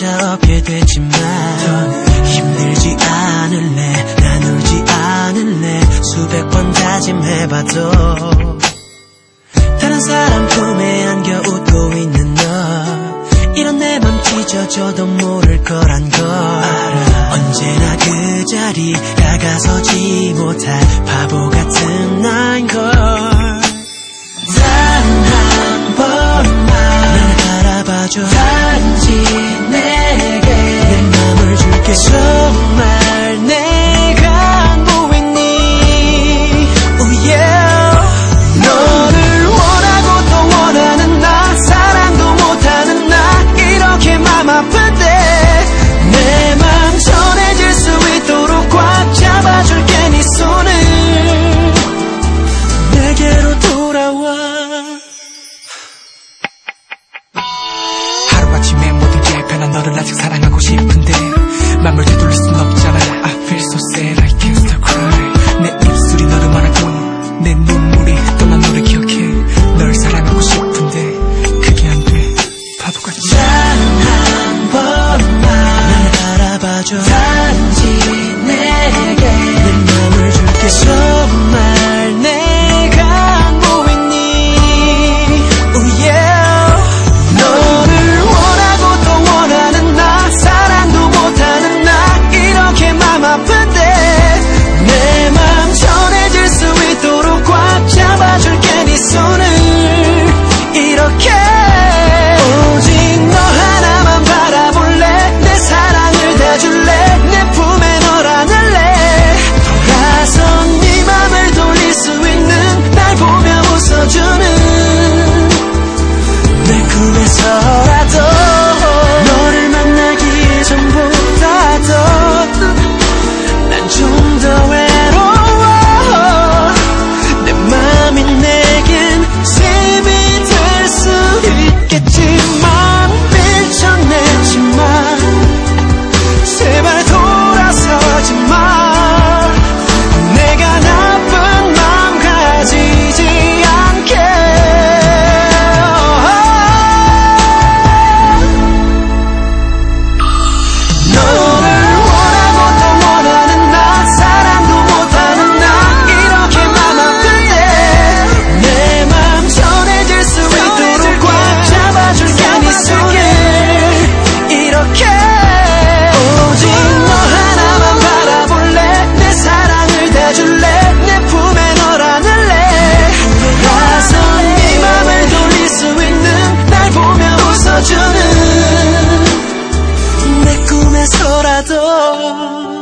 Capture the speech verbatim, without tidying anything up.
혼자 없게 되지만 힘들지 않을래, 난 울지 않을래. 수백 번 다짐해봐도 다른 사람 품에 안겨 웃고 있는 너, 이런 내 맘 찢어져도 모를 거란 걸 알아. 언제나 그 자리 다가서지 못할 바보 같은 나인 걸. 단 한 번만 날 바라봐줘. 단지 내게 내 맘을 줄게. 정말 내가 안 보이니? oh yeah. 너를 원하고 또 원하는 나, 사랑도 못하는 나, 이렇게 맘 아픈데 내 맘 전해질 수 있도록 꽉 잡아줄게. 네 손을 내게로 돌아와. 하루아침에 모든 게 변한 너를 아직 사랑하고 싶은데 맘을 되돌릴 순 없잖아. I feel so sad, I can't stop crying. 내 입술이 너를 말하고 내 눈물이 떠난 너를 기억해. 널 사랑하고 싶은데 그게 안 돼, 바보같이. 단 한 번만 날 바라봐줘. 단지 내게 내 맘을 줄게. 정말 내가 안 보이니? oh yeah. 너를 원하고 또 원하는 나, 사랑도 못하는 나, 이렇게 맘 아픈데 내 맘 전해질 수 있도록 꽉 잡아줄게. 네 손을 이렇게. 오직 너 하나만 바라볼래. 내 사랑을 다 줄래. 내 품에 널 안을래. 돌아서 네 맘을 돌릴 수 있는 날 보며 웃어주는 내 꿈에서라도 너를 만나기 전보다도 난 좀 더 외로워. 내 맘이 내겐 짐이 될 수 있겠지만 밀쳐내지만 제발 돌아서지 마. 내가 나쁜 맘 가지지 않게. 너를 원하고 또 원하는 나, 사랑도 못하는 나, 이렇게 맘 아픈데 내 맘 전해질 수 있도록 꽉 잡아줄게. 네 손을 이렇게. 오직 너 하나만 바라볼래. 내 사랑을 다 줄래. 내 품에 널 안을래. 돌아서 네 맘을 돌릴 수 있는 날 보며 웃어주는 내 꿈에서라도